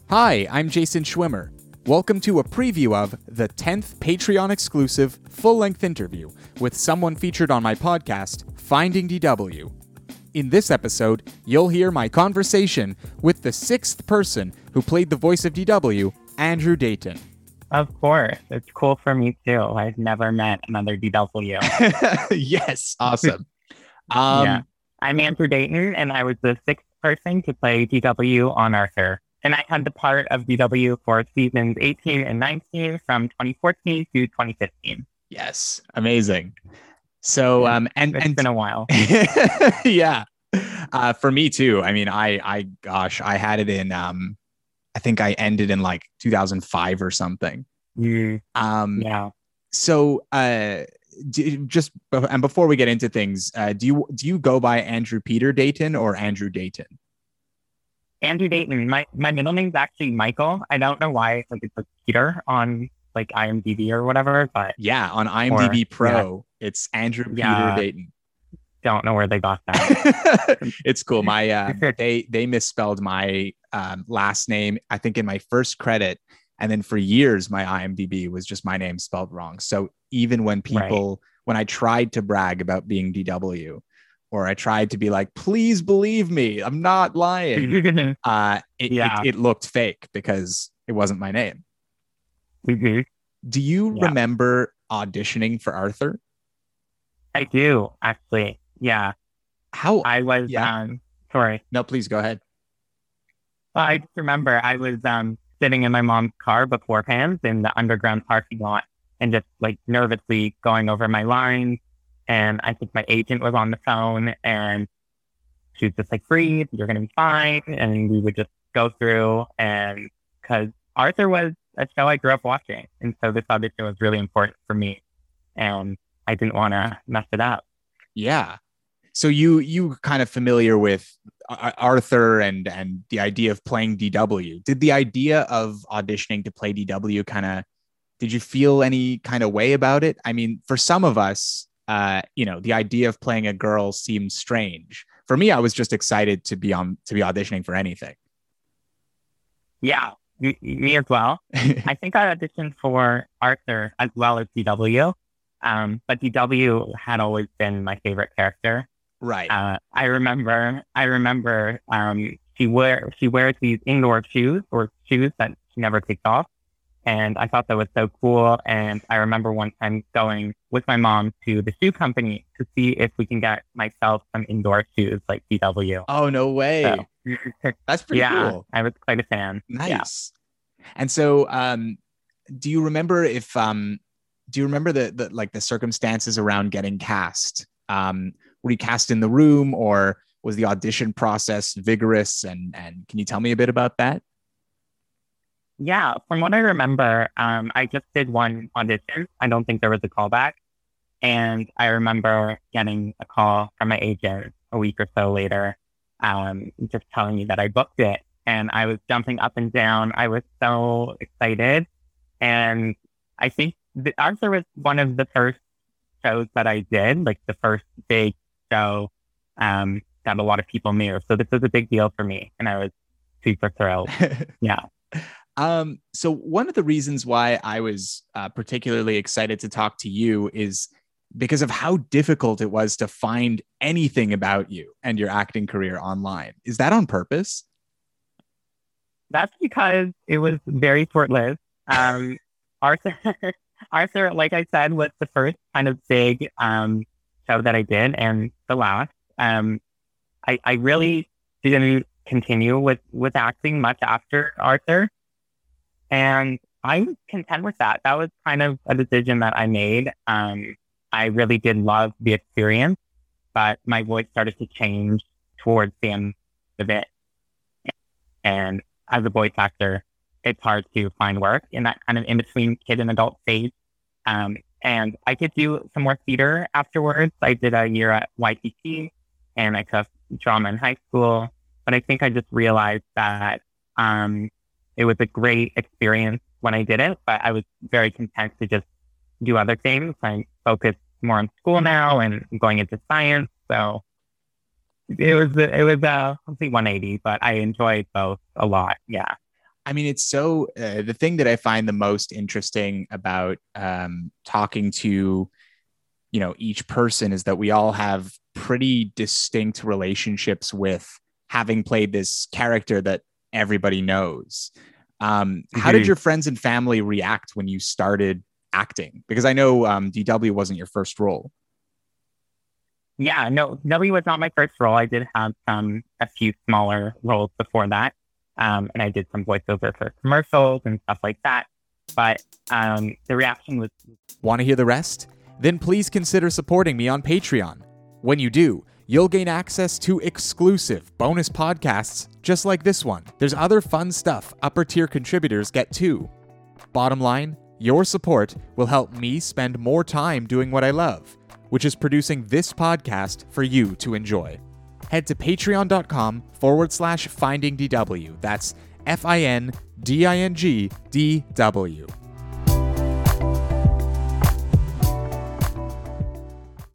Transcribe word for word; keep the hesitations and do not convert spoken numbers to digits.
Hi, I'm Jason Schwimmer. Welcome to a preview of the tenth Patreon-exclusive full-length interview with someone featured on my podcast, Finding D W. In this episode, you'll hear my conversation with the sixth person who played the voice of D W, Andrew Dayton. Of course. It's cool for me, too. I've never met another D W. Yes, awesome. Um, yeah. I'm Andrew Dayton, and I was the sixth person to play D W on Arthur. And I had the part of D W for seasons eighteen and nineteen from twenty fourteen to twenty fifteen. Yes, amazing. So, yeah, um, and it's and been a while. yeah, uh, for me too. I mean, I, I, gosh, I had it in. Um, I think I ended in like two thousand five or something. Mm, um, yeah. So, uh, do, just and before we get into things, uh, do you do you go by Andrew Peter Dayton or Andrew Dayton? Andrew Dayton. My my middle name's actually Michael. I don't know why like it's like Peter on like I M D B or whatever, but yeah, on I M D B or, Pro, yeah. It's Andrew Peter yeah, Dayton. Don't know where they got that. It's cool. My uh, they they misspelled my um, last name, I think, in my first credit, and then for years my I M D B was just my name spelled wrong. So even when people right. when I tried to brag about being D W, or I tried to be like, please believe me, I'm not lying, uh, it, yeah. it it looked fake because it wasn't my name. Mm-hmm. Do you yeah. remember auditioning for Arthur? I do, actually. Yeah. How? I was, yeah. um, sorry. No, please go ahead. I just remember I was um, sitting in my mom's car beforehand in the underground parking lot and just like nervously going over my lines. And I think my agent was on the phone and she was just like, breathe, you're going to be fine. And we would just go through, and because Arthur was a show I grew up watching. And so this audition was really important for me. And I didn't want to mess it up. Yeah. So you you kind of familiar with Arthur and and the idea of playing D W. Did the idea of auditioning to play D W kind of, did you feel any kind of way about it? I mean, for some of us, uh, you know, the idea of playing a girl seemed strange. For me, I was just excited to be on to be auditioning for anything. Yeah, me as well. I think I auditioned for Arthur as well as D W. Um, but D W had always been my favorite character. Right. Uh, I remember, I remember, um, she wear, she wears these indoor shoes or shoes that she never takes off. And I thought that was so cool. And I remember one time going with my mom to the shoe company to see if we can get myself some indoor shoes like D W. Oh, no way. So, that's pretty yeah, cool. I was quite a fan. Nice. Yeah. And so, um, do you remember if, um, do you remember the, the like the circumstances around getting cast? Um, were you cast in the room, or was the audition process vigorous? And and can you tell me a bit about that? Yeah, from what I remember, um, I just did one audition. I don't think there was a callback. And I remember getting a call from my agent a week or so later, um, just telling me that I booked it. And I was jumping up and down. I was so excited. And I think the, Arthur was one of the first shows that I did, like the first big show um, that a lot of people knew. So this was a big deal for me, and I was super thrilled. Yeah. Um, so one of the reasons why I was uh, particularly excited to talk to you is because of how difficult it was to find anything about you and your acting career online. Is that on purpose? That's because it was very short-lived. Um, Arthur, Arthur, like I said, was the first kind of big um, show that I did, and the last. Um, I, I really didn't continue with, with acting much after Arthur, and I was content with that. That was kind of a decision that I made. Um, I really did love the experience, but my voice started to change towards the end of it. And as a voice actor, it's hard to find work in that kind of in-between kid and adult stage. Um, and I could do some more theater afterwards. I did a year at Y T T, and I took drama in high school. But I think I just realized that um, it was a great experience when I did it, but I was very content to just do other things. I focus more on school now and going into science. So it was, it was a complete one eighty, but I enjoyed both a lot. Yeah. I mean, it's so uh, the thing that I find the most interesting about um, talking to, you know, each person is that we all have pretty distinct relationships with having played this character that everybody knows. Um, mm-hmm. How did your friends and family react when you started acting? Because I know um, D W wasn't your first role. Yeah, no, W was not my first role. I did have um, a few smaller roles before that. Um, and I did some voiceover for commercials and stuff like that. But um, the reaction was... Want to hear the rest? Then please consider supporting me on Patreon. When you do, you'll gain access to exclusive bonus podcasts just like this one. There's other fun stuff upper tier contributors get too. Bottom line, your support will help me spend more time doing what I love, which is producing this podcast for you to enjoy. Head to patreon.com forward slash finding DW. That's F I N D I N G D W.